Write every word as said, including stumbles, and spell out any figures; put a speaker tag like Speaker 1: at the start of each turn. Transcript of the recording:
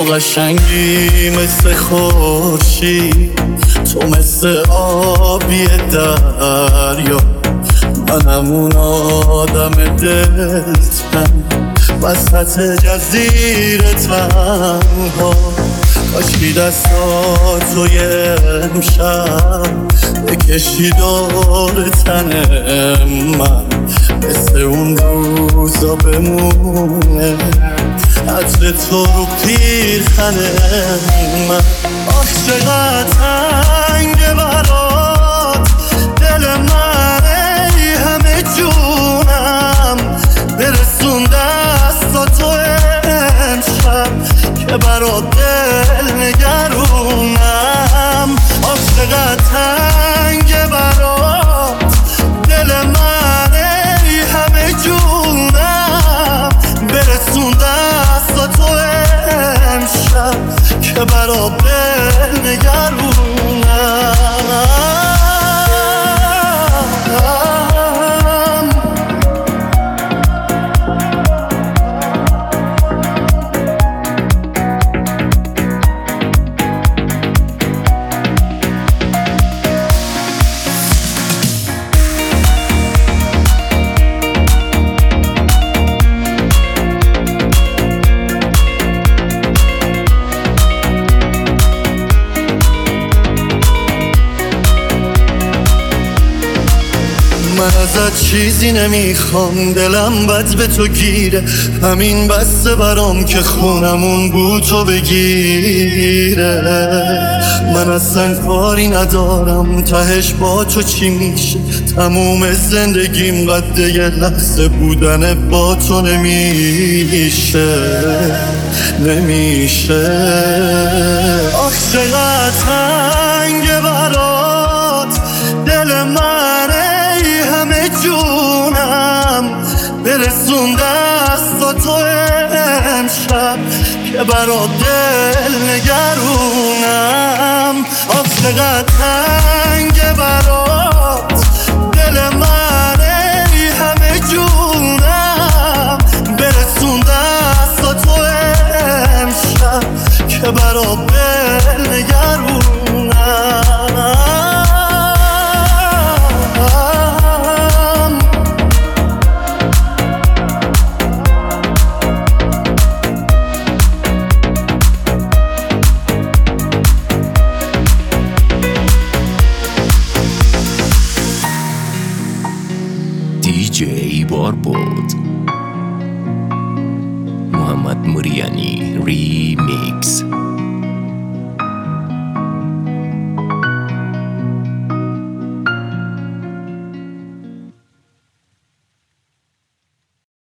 Speaker 1: قشنگی مثل خورشید، تو مثل آبی دریا، منم اون آدم دلتنگ وسط جزیره تنها. کاشکی دستاتو یه امشب بکشی دور تن من، مثل اون روزا بمونه عطر تو رو پیرهن من. آخ چقدر تنگه برات دل من، ای همه جونم برسون دستاتو امشب که برات دل نگرونم. آخ چقدر تنگه برات دل من، ای همه جونم برسون دستاتو امشب که برات دل نگرونم. من ازت چیزی نمیخوام، دلم بد به تو گیره، همین بسته برام که خونمون بود تو بگیره. من اصلا کاری ندارم تهش با تو چی میشه، تموم زندگیم قد یه لحظه بودن با تو نمیشه نمیشه. آخ چقدر تنگه برات دل من، همه جونم برسون دستاتو امشب که برات دل نگرونم. آخ چقدر تنگه برات دل من، ای همه جونم برسون دستاتو امشب که برات دل نگرونم.
Speaker 2: دی جی باربود محمد موریانی ریمیکس.